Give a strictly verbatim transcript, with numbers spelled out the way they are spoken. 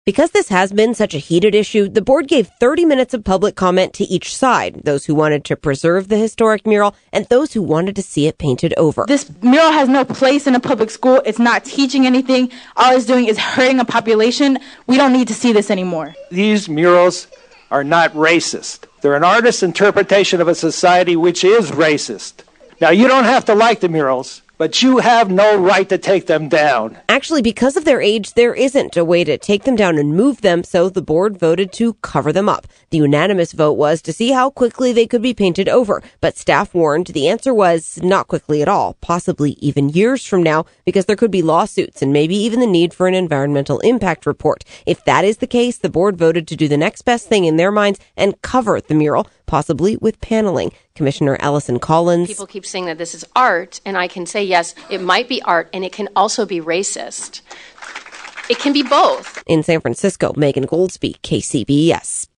Because this has been such a heated issue, the board gave thirty minutes of public comment to each side, those who wanted to preserve the historic mural and those who wanted to see it painted over. This mural has no place in a public school. It's not teaching anything. All it's doing is hurting a population. We don't need to see this anymore. These murals are not racist. They're an artist's interpretation of a society which is racist. Now, you don't have to like the murals, but you have no right to take them down. Actually, because of their age, there isn't a way to take them down and move them, so the board voted to cover them up. The unanimous vote was to see how quickly they could be painted over, but staff warned the answer was not quickly at all, possibly even years from now, because there could be lawsuits and maybe even the need for an environmental impact report. If that is the case, the board voted to do the next best thing in their minds and cover the mural, possibly with paneling. Commissioner Allison Collins. People keep saying that this is art, and I can say, yes, it might be art, and it can also be racist. It can be both. In San Francisco, Megan Goldsby, K C B S.